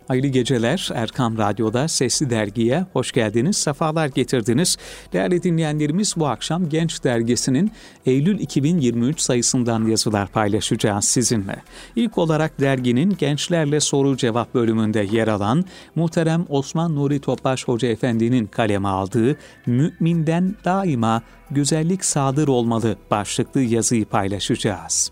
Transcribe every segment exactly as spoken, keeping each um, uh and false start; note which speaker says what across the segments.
Speaker 1: Hayırlı geceler. Erkam Radyo'da Sesli Dergi'ye hoş geldiniz, sefalar getirdiniz. Değerli dinleyenlerimiz, bu akşam Genç Dergisi'nin Eylül iki bin yirmi üç sayısından yazılar paylaşacağız sizinle. İlk olarak derginin Gençlerle Soru Cevap bölümünde yer alan muhterem Osman Nuri Topbaş Hoca Efendi'nin kaleme aldığı "Mü'minden daima güzellik sadır olmalı" başlıklı yazıyı paylaşacağız.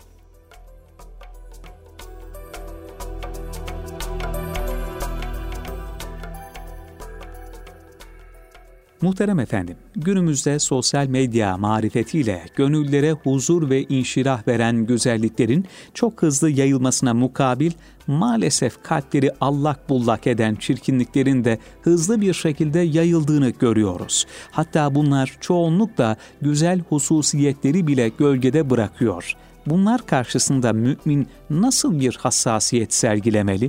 Speaker 1: Muhterem efendim, günümüzde sosyal medya marifetiyle gönüllere huzur ve inşirah veren güzelliklerin çok hızlı yayılmasına mukabil, maalesef kalpleri allak bullak eden çirkinliklerin de hızlı bir şekilde yayıldığını görüyoruz. Hatta bunlar çoğunlukla güzel hususiyetleri bile gölgede bırakıyor. Bunlar karşısında mümin nasıl bir hassasiyet sergilemeli?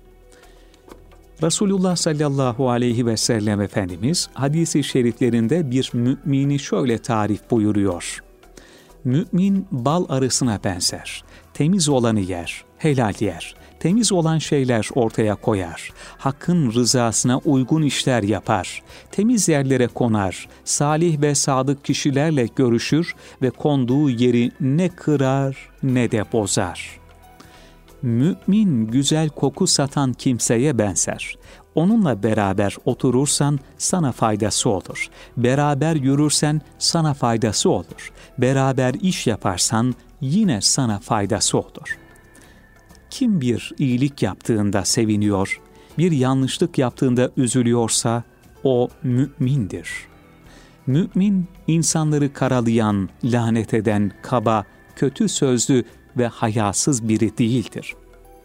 Speaker 1: Resulullah sallallahu aleyhi ve sellem Efendimiz hadis-i şeriflerinde bir mümini şöyle tarif buyuruyor. Mümin bal arısına benzer. Temiz olanı yer, helal yer. Temiz olan şeyler ortaya koyar. Hakkın rızasına uygun işler yapar. Temiz yerlere konar. Salih ve sadık kişilerle görüşür ve konduğu yeri ne kırar ne de bozar. Mümin güzel koku satan kimseye benzer. Onunla beraber oturursan sana faydası olur. Beraber yürürsen sana faydası olur. Beraber iş yaparsan yine sana faydası olur. Kim bir iyilik yaptığında seviniyor, bir yanlışlık yaptığında üzülüyorsa o mümindir. Mümin, insanları karalayan, lanet eden, kaba, kötü sözlü ve hayasız biri değildir.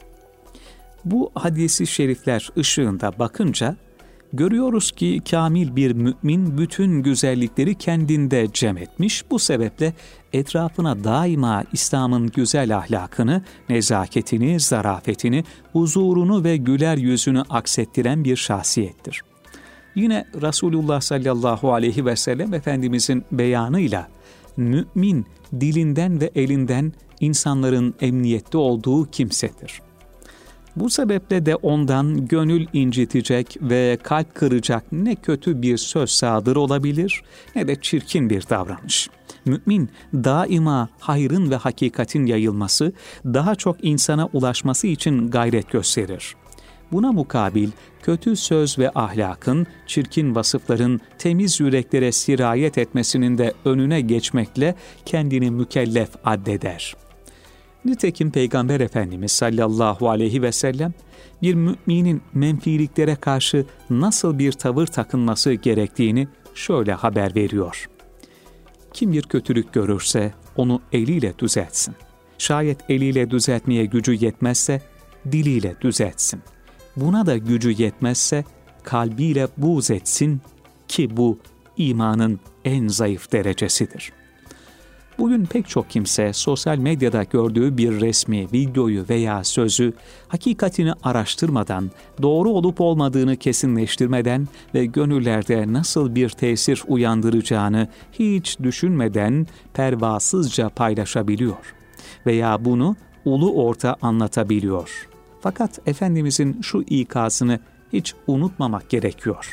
Speaker 1: Bu hadis-i şerifler ışığında bakınca görüyoruz ki kamil bir mümin bütün güzellikleri kendinde cem etmiş. Bu sebeple etrafına daima İslam'ın güzel ahlakını, nezaketini, zarafetini, huzurunu ve güler yüzünü aksettiren bir şahsiyettir. Yine Resulullah sallallahu aleyhi ve sellem Efendimizin beyanıyla mümin dilinden ve elinden insanların emniyette olduğu kimsedir. Bu sebeple de ondan gönül incitecek ve kalp kıracak ne kötü bir söz sadır olabilir ne de çirkin bir davranış. Mümin daima hayrın ve hakikatin yayılması, daha çok insana ulaşması için gayret gösterir. Buna mukabil kötü söz ve ahlakın, çirkin vasıfların temiz yüreklere sirayet etmesinin de önüne geçmekle kendini mükellef addeder. Nitekim Peygamber Efendimiz sallallahu aleyhi ve sellem bir müminin menfiliklere karşı nasıl bir tavır takınması gerektiğini şöyle haber veriyor. Kim bir kötülük görürse onu eliyle düzeltsin. Şayet eliyle düzeltmeye gücü yetmezse diliyle düzeltsin. Buna da gücü yetmezse kalbiyle buğz etsin ki bu imanın en zayıf derecesidir. Bugün pek çok kimse sosyal medyada gördüğü bir resmi, videoyu veya sözü hakikatini araştırmadan, doğru olup olmadığını kesinleştirmeden ve gönüllerde nasıl bir tesir uyandıracağını hiç düşünmeden pervasızca paylaşabiliyor veya bunu ulu orta anlatabiliyor. Fakat Efendimizin şu ikazını hiç unutmamak gerekiyor.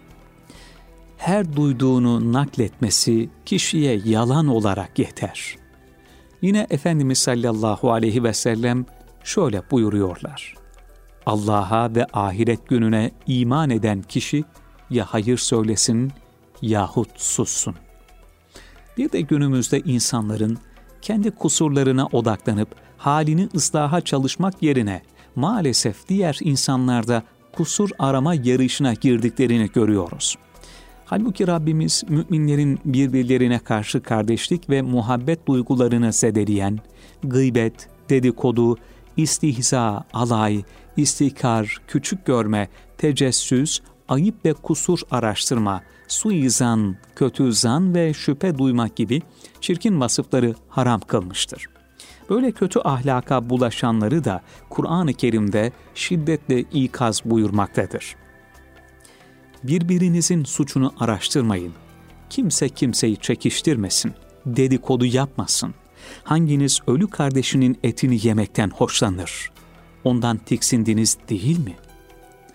Speaker 1: Her duyduğunu nakletmesi kişiye yalan olarak yeter. Yine Efendimiz sallallahu aleyhi ve sellem şöyle buyuruyorlar. Allah'a ve ahiret gününe iman eden kişi ya hayır söylesin yahut sussun. Bir de günümüzde insanların kendi kusurlarına odaklanıp halini ıslaha çalışmak yerine maalesef diğer insanlarda kusur arama yarışına girdiklerini görüyoruz. Halbuki Rabbimiz müminlerin birbirlerine karşı kardeşlik ve muhabbet duygularını zedeleyen, gıybet, dedikodu, istihza, alay, istikar, küçük görme, tecessüs, ayıp ve kusur araştırma, suizan, kötü zan ve şüphe duymak gibi çirkin vasıfları haram kılmıştır. Böyle kötü ahlaka bulaşanları da Kur'an-ı Kerim'de şiddetle ikaz buyurmaktadır. Birbirinizin suçunu araştırmayın. Kimse kimseyi çekiştirmesin, dedikodu yapmasın. Hanginiz ölü kardeşinin etini yemekten hoşlanır? Ondan tiksindiniz değil mi?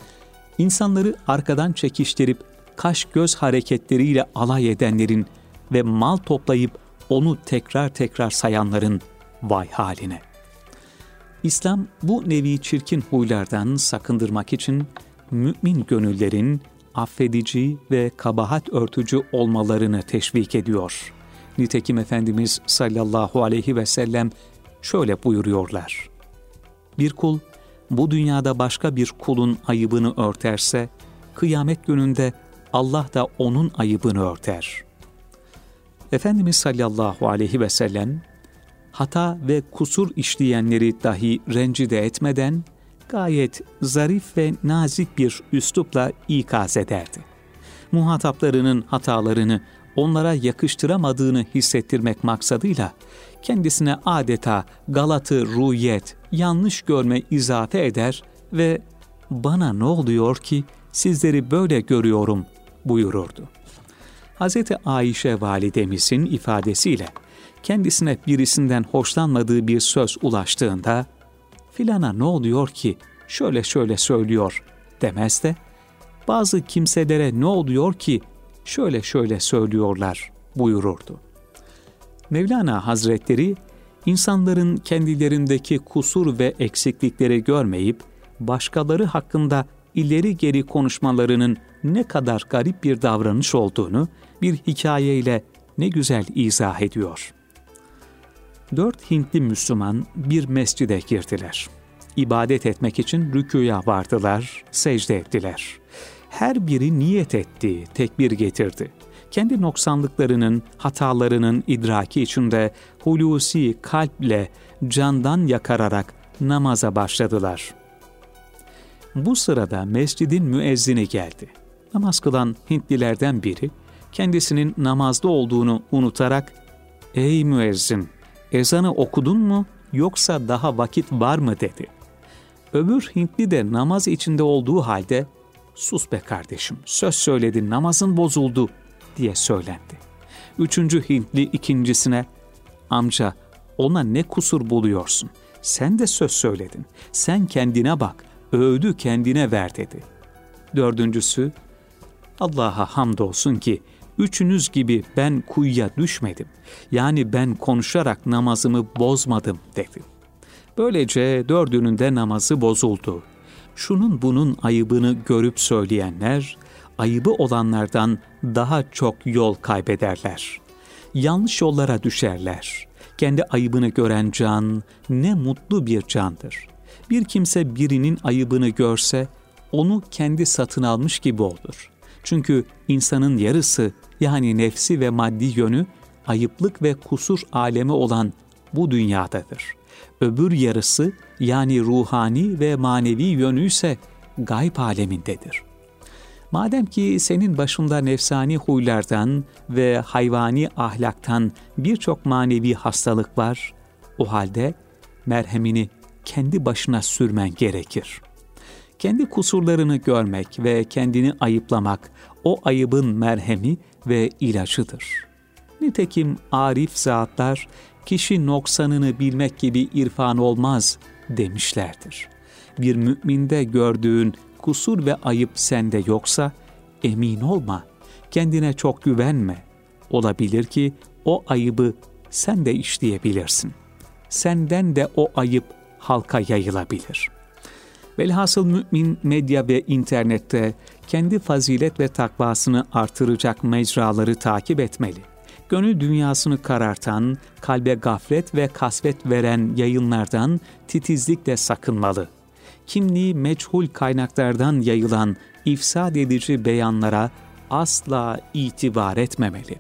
Speaker 1: İnsanları arkadan çekiştirip kaş göz hareketleriyle alay edenlerin ve mal toplayıp onu tekrar tekrar sayanların vay haline. İslam bu nevi çirkin huylardan sakındırmak için mümin gönüllerin affedici ve kabahat örtücü olmalarını teşvik ediyor. Nitekim Efendimiz sallallahu aleyhi ve sellem şöyle buyuruyorlar: bir kul bu dünyada başka bir kulun ayıbını örterse, kıyamet gününde Allah da onun ayıbını örter. Efendimiz sallallahu aleyhi ve sellem, hata ve kusur işleyenleri dahi rencide etmeden, gayet zarif ve nazik bir üslupla ikaz ederdi. Muhataplarının hatalarını onlara yakıştıramadığını hissettirmek maksadıyla, kendisine adeta galatı ruhiyet, yanlış görme izafe eder ve "Bana ne oluyor ki sizleri böyle görüyorum" buyururdu. Hazreti Ayşe validemizin ifadesiyle, kendisine birisinden hoşlanmadığı bir söz ulaştığında, "Filana ne oluyor ki şöyle şöyle söylüyor" demez de, "Bazı kimselere ne oluyor ki şöyle şöyle söylüyorlar" buyururdu. Mevlana Hazretleri, insanların kendilerindeki kusur ve eksiklikleri görmeyip, başkaları hakkında ileri geri konuşmalarının ne kadar garip bir davranış olduğunu bir hikayeyle ne güzel izah ediyor. Dört Hintli Müslüman bir mescide girdiler. İbadet etmek için rükûya vardılar, secde ettiler. Her biri niyet etti, tekbir getirdi. Kendi noksanlıklarının, hatalarının idraki içinde hulusi kalple, candan yakararak namaza başladılar. Bu sırada mescidin müezzini geldi. Namaz kılan Hintlilerden biri, kendisinin namazda olduğunu unutarak, "Ey müezzin, ezanı okudun mu yoksa daha vakit var mı?" dedi. Öbür Hintli de namaz içinde olduğu halde, "Sus be kardeşim, söz söyledin, namazın bozuldu" diye söylendi. Üçüncü Hintli ikincisine, "Amca, ona ne kusur buluyorsun? Sen de söz söyledin, sen kendine bak, öğüdü kendine ver" dedi. Dördüncüsü, "Allah'a hamdolsun ki üçünüz gibi ben kuyuya düşmedim. Yani ben konuşarak namazımı bozmadım" dedi. Böylece dördünün de namazı bozuldu. Şunun bunun ayıbını görüp söyleyenler, ayıbı olanlardan daha çok yol kaybederler. Yanlış yollara düşerler. Kendi ayıbını gören can ne mutlu bir candır. Bir kimse birinin ayıbını görse, onu kendi satın almış gibi olur. Çünkü insanın yarısı, yani nefsi ve maddi yönü, ayıplık ve kusur alemi olan bu dünyadadır. Öbür yarısı, yani ruhani ve manevi yönü ise gayb alemindedir. Madem ki senin başında nefsani huylardan ve hayvani ahlaktan birçok manevi hastalık var, o halde merhemini kendi başına sürmen gerekir. Kendi kusurlarını görmek ve kendini ayıplamak, o ayıbın merhemi ve ilacıdır. Nitekim arif zatlar, kişi noksanını bilmek gibi irfan olmaz demişlerdir. Bir müminde gördüğün kusur ve ayıp sende yoksa, emin olma, kendine çok güvenme. Olabilir ki o ayıbı sen de işleyebilirsin. Senden de o ayıp halka yayılabilir. Velhasıl mümin medya ve internette kendi fazilet ve takvasını artıracak mecraları takip etmeli. Gönül dünyasını karartan, kalbe gaflet ve kasvet veren yayınlardan titizlikle sakınmalı. Kimliği meçhul kaynaklardan yayılan ifsad edici beyanlara asla itibar etmemeli.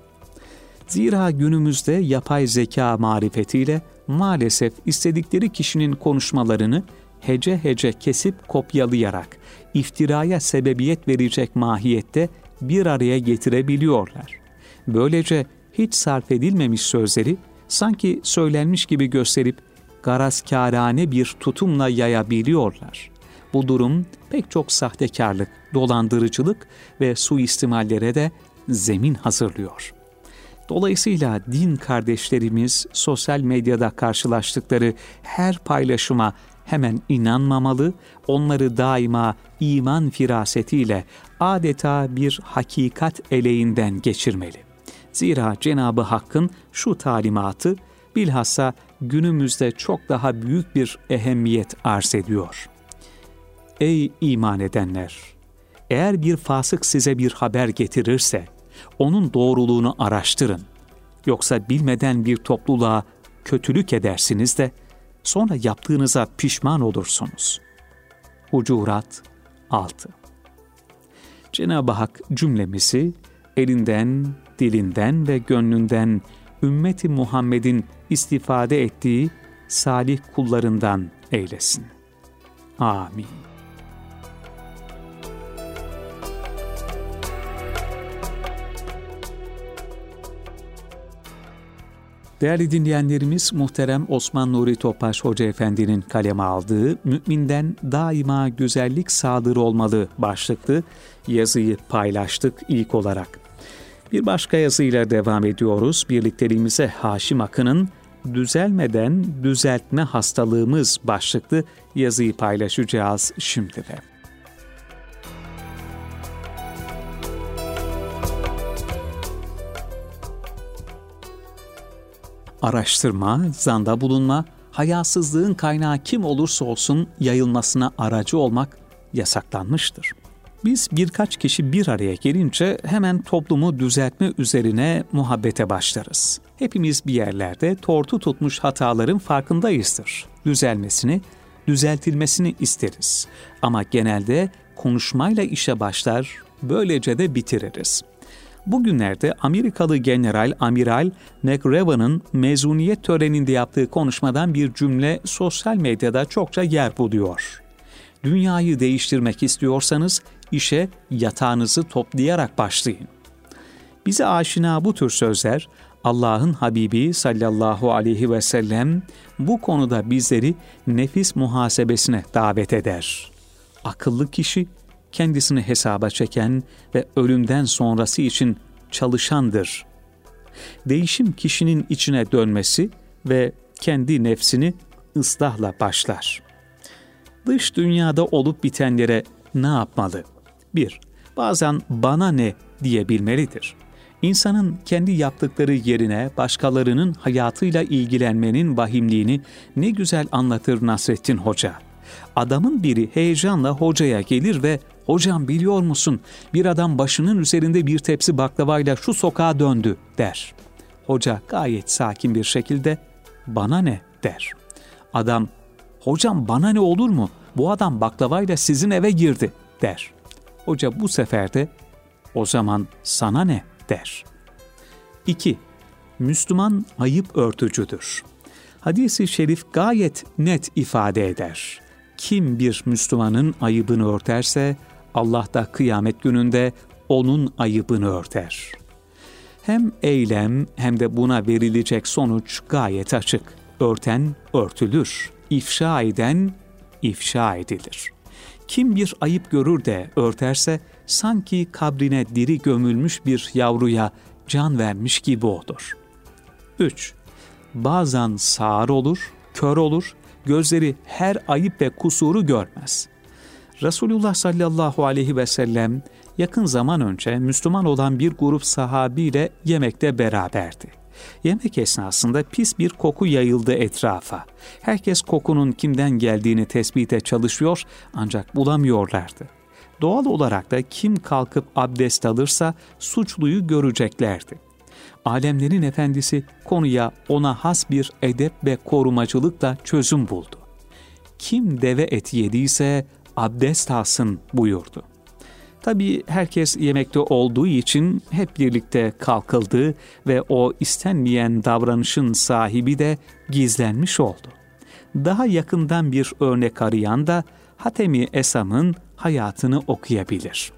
Speaker 1: Zira günümüzde yapay zeka marifetiyle maalesef istedikleri kişinin konuşmalarını hece hece kesip kopyalayarak iftiraya sebebiyet verecek mahiyette bir araya getirebiliyorlar. Böylece hiç sarf edilmemiş sözleri sanki söylenmiş gibi gösterip garazkârane bir tutumla yayabiliyorlar. Bu durum pek çok sahtekarlık, dolandırıcılık ve suistimallere de zemin hazırlıyor. Dolayısıyla din kardeşlerimiz sosyal medyada karşılaştıkları her paylaşıma, hemen inanmamalı, onları daima iman firasetiyle adeta bir hakikat eleğinden geçirmeli. Zira Cenab-ı Hakk'ın şu talimatı bilhassa günümüzde çok daha büyük bir ehemmiyet arz ediyor. Ey iman edenler! Eğer bir fasık size bir haber getirirse, onun doğruluğunu araştırın. Yoksa bilmeden bir topluluğa kötülük edersiniz de, sonra yaptığınıza pişman olursunuz. Hucurat altı. Cenab-ı Hak cümlemizi elinden, dilinden ve gönlünden ümmeti Muhammed'in istifade ettiği salih kullarından eylesin. Amin. Değerli dinleyenlerimiz, muhterem Osman Nuri Topbaş Hoca Efendi'nin kaleme aldığı "Müminden daima güzellik sadır olmalı" başlıklı yazıyı paylaştık ilk olarak. Bir başka yazıyla devam ediyoruz. Birlikteliğimize Haşim Akın'ın "Düzelmeden Düzeltme Hastalığımız" başlıklı yazıyı paylaşacağız şimdi de. Araştırma, zanda bulunma, hayasızlığın kaynağı kim olursa olsun yayılmasına aracı olmak yasaklanmıştır. Biz birkaç kişi bir araya gelince hemen toplumu düzeltme üzerine muhabbete başlarız. Hepimiz bir yerlerde tortu tutmuş hataların farkındayızdır. Düzelmesini, düzeltilmesini isteriz. Ama genelde konuşmayla işe başlar, böylece de bitiririz. Bugünlerde Amerikalı General Amiral McRaven'ın mezuniyet töreninde yaptığı konuşmadan bir cümle sosyal medyada çokça yer buluyor. Dünyayı değiştirmek istiyorsanız işe yatağınızı toplayarak başlayın. Bize aşina bu tür sözler Allah'ın Habibi sallallahu aleyhi ve sellem bu konuda bizleri nefis muhasebesine davet eder. Akıllı kişi kendisini hesaba çeken ve ölümden sonrası için çalışandır. Değişim kişinin içine dönmesi ve kendi nefsini ıslahla başlar. Dış dünyada olup bitenlere ne yapmalı? bir. Bazen bana ne diyebilmelidir. İnsanın kendi yaptıkları yerine başkalarının hayatıyla ilgilenmenin vahimliğini ne güzel anlatır Nasrettin Hoca. Adamın biri heyecanla hocaya gelir ve "Hocam biliyor musun, bir adam başının üzerinde bir tepsi baklavayla şu sokağa döndü" der. Hoca gayet sakin bir şekilde "Bana ne?" der. Adam "Hocam bana ne olur mu? Bu adam baklavayla sizin eve girdi" der. Hoca bu sefer de "O zaman sana ne?" der. iki. Müslüman ayıp örtücüdür. Hadis-i şerif gayet net ifade eder. Kim bir Müslümanın ayıbını örterse, Allah da kıyamet gününde onun ayıbını örter. Hem eylem hem de buna verilecek sonuç gayet açık. Örten örtülür, ifşa eden ifşa edilir. Kim bir ayıp görür de örterse, sanki kabrine diri gömülmüş bir yavruya can vermiş gibi olur. üç. Bazen sağır olur, kör olur, gözleri her ayıp ve kusuru görmez. Resulullah sallallahu aleyhi ve sellem yakın zaman önce Müslüman olan bir grup sahabiyle yemekte beraberdi. Yemek esnasında pis bir koku yayıldı etrafa. Herkes kokunun kimden geldiğini tespite çalışıyor ancak bulamıyorlardı. Doğal olarak da kim kalkıp abdest alırsa suçluyu göreceklerdi. Alemlerin efendisi konuya ona has bir edep ve korumacılıkla çözüm buldu. Kim deve eti yediyse abdest alsın buyurdu. Tabii herkes yemekte olduğu için hep birlikte kalkıldı ve o istenmeyen davranışın sahibi de gizlenmiş oldu. Daha yakından bir örnek arayan da Hatemi Esam'ın hayatını okuyabilir.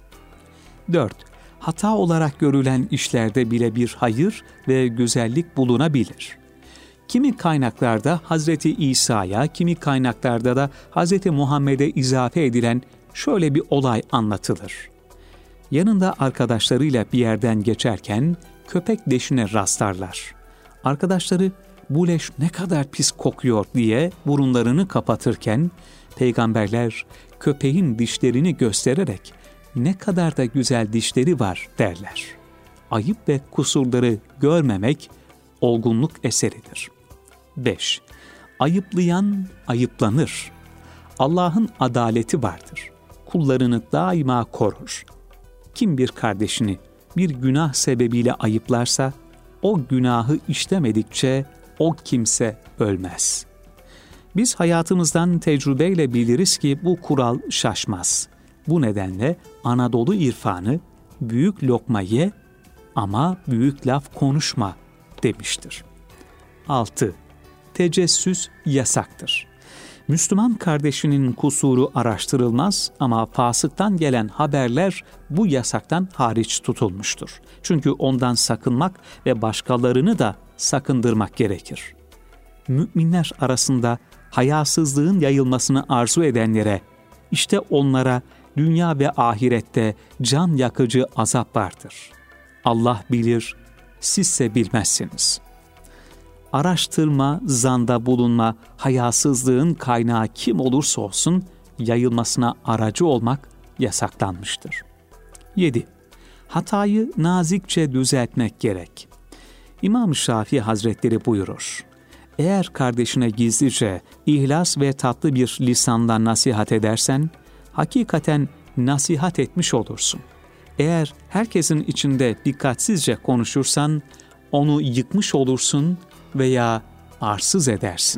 Speaker 1: dört. Hata olarak görülen işlerde bile bir hayır ve güzellik bulunabilir. Kimi kaynaklarda Hazreti İsa'ya, kimi kaynaklarda da Hazreti Muhammed'e izafe edilen şöyle bir olay anlatılır. Yanında arkadaşlarıyla bir yerden geçerken köpek leşine rastlarlar. Arkadaşları, bu leş ne kadar pis kokuyor diye burunlarını kapatırken, peygamberler köpeğin dişlerini göstererek ne kadar da güzel dişleri var derler. Ayıp ve kusurları görmemek olgunluk eseridir. beş. Ayıplayan ayıplanır. Allah'ın adaleti vardır. Kullarını daima korur. Kim bir kardeşini bir günah sebebiyle ayıplarsa, o günahı işlemedikçe o kimse ölmez. Biz hayatımızdan tecrübeyle biliriz ki bu kural şaşmaz. Bu nedenle Anadolu irfanı büyük lokma ye ama büyük laf konuşma demiştir. altı. Tecessüs yasaktır. Müslüman kardeşinin kusuru araştırılmaz ama fasıktan gelen haberler bu yasaktan hariç tutulmuştur. Çünkü ondan sakınmak ve başkalarını da sakındırmak gerekir. Müminler arasında hayasızlığın yayılmasını arzu edenlere, işte onlara dünya ve ahirette can yakıcı azap vardır. Allah bilir, sizse bilmezsiniz. Araştırma, zanda bulunma, hayasızlığın kaynağı kim olursa olsun yayılmasına aracı olmak yasaklanmıştır. yedi. Hatayı nazikçe düzeltmek gerek. İmam Şafii Hazretleri buyurur: eğer kardeşine gizlice, ihlas ve tatlı bir lisanla nasihat edersen, hakikaten nasihat etmiş olursun. Eğer herkesin içinde dikkatsizce konuşursan, onu yıkmış olursun veya arsız edersin.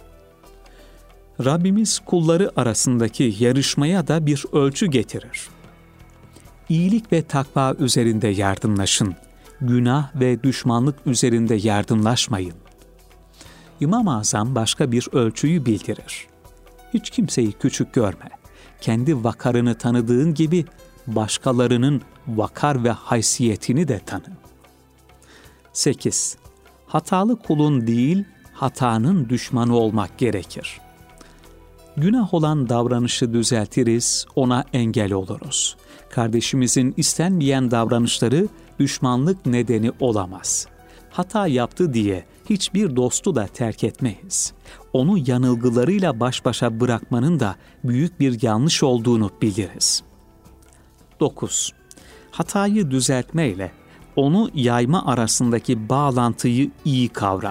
Speaker 1: Rabbimiz kulları arasındaki yarışmaya da bir ölçü getirir. İyilik ve takva üzerinde yardımlaşın, günah ve düşmanlık üzerinde yardımlaşmayın. İmam-ı Azam başka bir ölçüyü bildirir. Hiç kimseyi küçük görme. Kendi vakarını tanıdığın gibi başkalarının vakar ve haysiyetini de tanı. sekiz. Hatalı kulun değil, hatanın düşmanı olmak gerekir. Günah olan davranışı düzeltiriz, ona engel oluruz. Kardeşimizin istenmeyen davranışları düşmanlık nedeni olamaz. Hata yaptı diye hiçbir dostu da terk etmeyiz. Onu yanılgılarıyla baş başa bırakmanın da büyük bir yanlış olduğunu biliriz. dokuz. Hatayı düzeltmeyle onu yayma arasındaki bağlantıyı iyi kavra.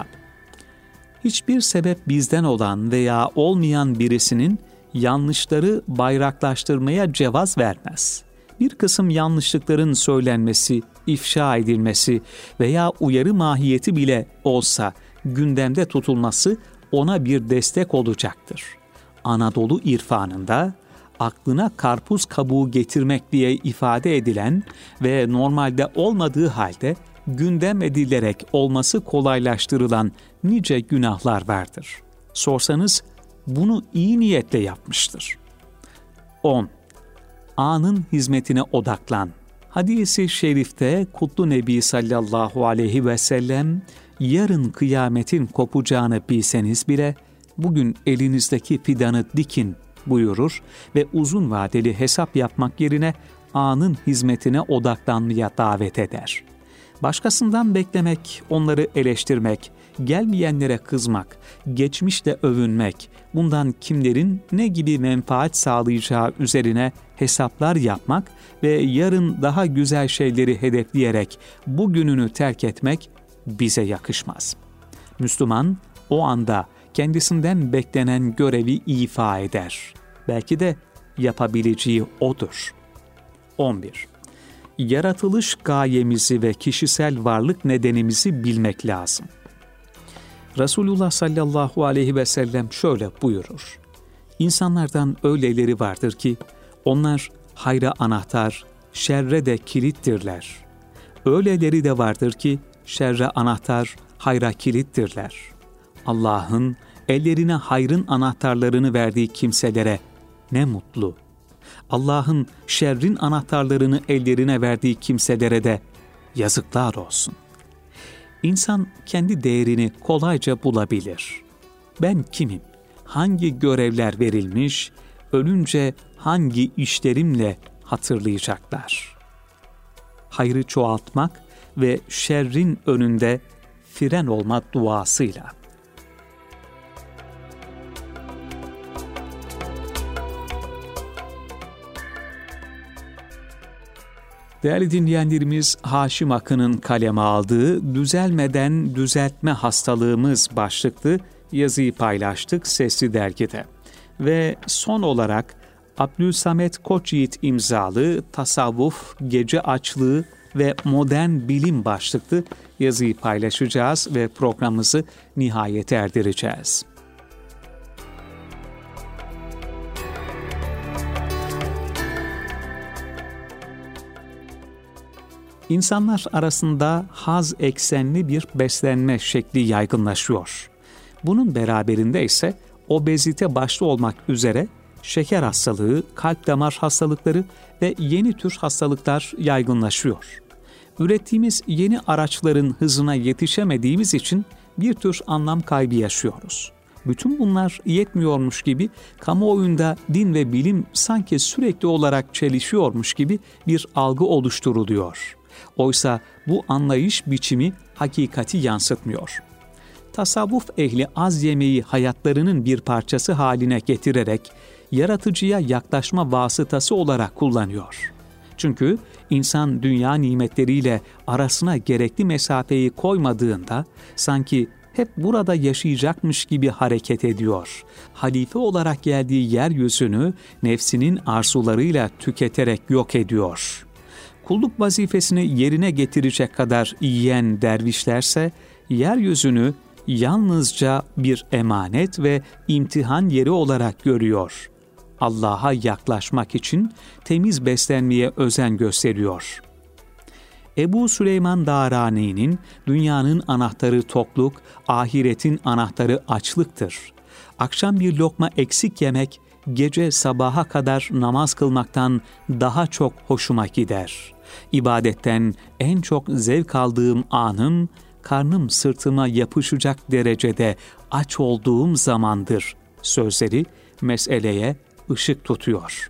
Speaker 1: Hiçbir sebep bizden olan veya olmayan birisinin yanlışları bayraklaştırmaya cevaz vermez. Bir kısım yanlışlıkların söylenmesi, ifşa edilmesi veya uyarı mahiyeti bile olsa gündemde tutulması ona bir destek olacaktır. Anadolu irfanında aklına karpuz kabuğu getirmek diye ifade edilen ve normalde olmadığı halde gündem edilerek olması kolaylaştırılan nice günahlar vardır. Sorsanız bunu iyi niyetle yapmıştır. on. Anın hizmetine odaklan. Hadis-i şerifte Kutlu Nebi sallallahu aleyhi ve sellem, yarın kıyametin kopacağını bilseniz bile bugün elinizdeki fidanı dikin buyurur ve uzun vadeli hesap yapmak yerine anın hizmetine odaklanmaya davet eder. Başkasından beklemek, onları eleştirmek, gelmeyenlere kızmak, geçmişle övünmek, bundan kimlerin ne gibi menfaat sağlayacağı üzerine hesaplar yapmak ve yarın daha güzel şeyleri hedefleyerek bugününü terk etmek bize yakışmaz. Müslüman o anda kendisinden beklenen görevi ifa eder. Belki de yapabileceği odur. on bir. Yaratılış gayemizi ve kişisel varlık nedenimizi bilmek lazım. Resulullah sallallahu aleyhi ve sellem şöyle buyurur: İnsanlardan öyleleri vardır ki onlar hayra anahtar, şerre de kilittirler. Öyleleri de vardır ki şerre anahtar, hayra kilittirler. Allah'ın ellerine hayrın anahtarlarını verdiği kimselere ne mutlu. Allah'ın şerrin anahtarlarını ellerine verdiği kimselere de yazıklar olsun. İnsan kendi değerini kolayca bulabilir. Ben kimim? Hangi görevler verilmiş? Ölünce hangi işlerimle hatırlayacaklar? Hayrı çoğaltmak ve şerrin önünde fren olma duasıyla. Değerli dinleyenlerimiz, Haşim Akın'ın kaleme aldığı "Düzelmeden Düzeltme Hastalığımız" başlıklı yazıyı paylaştık Sesli Dergi'de. Ve son olarak Abdülsamet Koçyiğit imzalı "Tasavvuf, Gece Açlığı ve Modern Bilim" başlıklı yazıyı paylaşacağız ve programımızı nihayete erdireceğiz. İnsanlar arasında haz eksenli bir beslenme şekli yaygınlaşıyor. Bunun beraberinde ise obezite başta olmak üzere şeker hastalığı, kalp damar hastalıkları ve yeni tür hastalıklar yaygınlaşıyor. Ürettiğimiz yeni araçların hızına yetişemediğimiz için bir tür anlam kaybı yaşıyoruz. Bütün bunlar yetmiyormuş gibi kamuoyunda din ve bilim sanki sürekli olarak çelişiyormuş gibi bir algı oluşturuluyor. Oysa bu anlayış biçimi hakikati yansıtmıyor. Tasavvuf ehli az yemeği hayatlarının bir parçası haline getirerek yaratıcıya yaklaşma vasıtası olarak kullanıyor. Çünkü insan dünya nimetleriyle arasına gerekli mesafeyi koymadığında sanki hep burada yaşayacakmış gibi hareket ediyor. Halife olarak geldiği yeryüzünü nefsinin arzularıyla tüketerek yok ediyor. Kulluk vazifesini yerine getirecek kadar yiyen dervişlerse yeryüzünü yalnızca bir emanet ve imtihan yeri olarak görüyor. Allah'a yaklaşmak için temiz beslenmeye özen gösteriyor. Ebu Süleyman Darani'nin "Dünyanın anahtarı tokluk, ahiretin anahtarı açlıktır. Akşam bir lokma eksik yemek, gece sabaha kadar namaz kılmaktan daha çok hoşuma gider. İbadetten en çok zevk aldığım anım, karnım sırtıma yapışacak derecede aç olduğum zamandır" sözleri meseleye ışık tutuyor.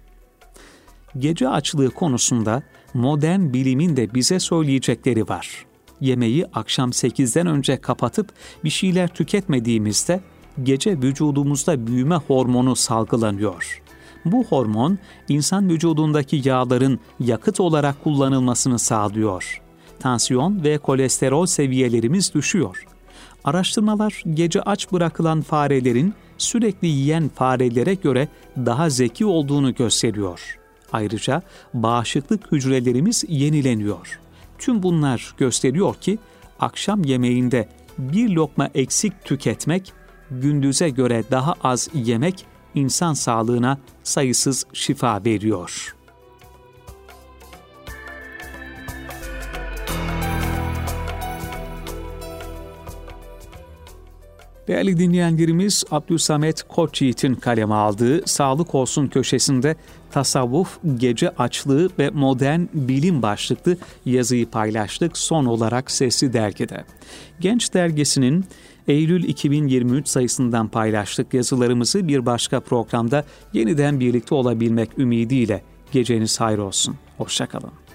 Speaker 1: Gece açlığı konusunda modern bilimin de bize söyleyecekleri var. Yemeği akşam sekizden önce kapatıp bir şeyler tüketmediğimizde gece vücudumuzda büyüme hormonu salgılanıyor. Bu hormon insan vücudundaki yağların yakıt olarak kullanılmasını sağlıyor. Tansiyon ve kolesterol seviyelerimiz düşüyor. Araştırmalar gece aç bırakılan farelerin sürekli yiyen farelere göre daha zeki olduğunu gösteriyor. Ayrıca bağışıklık hücrelerimiz yenileniyor. Tüm bunlar gösteriyor ki akşam yemeğinde bir lokma eksik tüketmek, gündüze göre daha az yemek insan sağlığına sayısız şifa veriyor. Değerli dinleyenlerimiz, Abdülsamet Koçyiğit'in kaleme aldığı "Sağlık Olsun" köşesinde "Tasavvuf, Gece Açlığı ve Modern Bilim" başlıklı yazıyı paylaştık son olarak Sesli Dergi'de. Genç Dergisi'nin Eylül iki bin yirmi üç sayısından paylaştık yazılarımızı. Bir başka programda yeniden birlikte olabilmek ümidiyle geceniz hayır olsun. Hoşça kalın.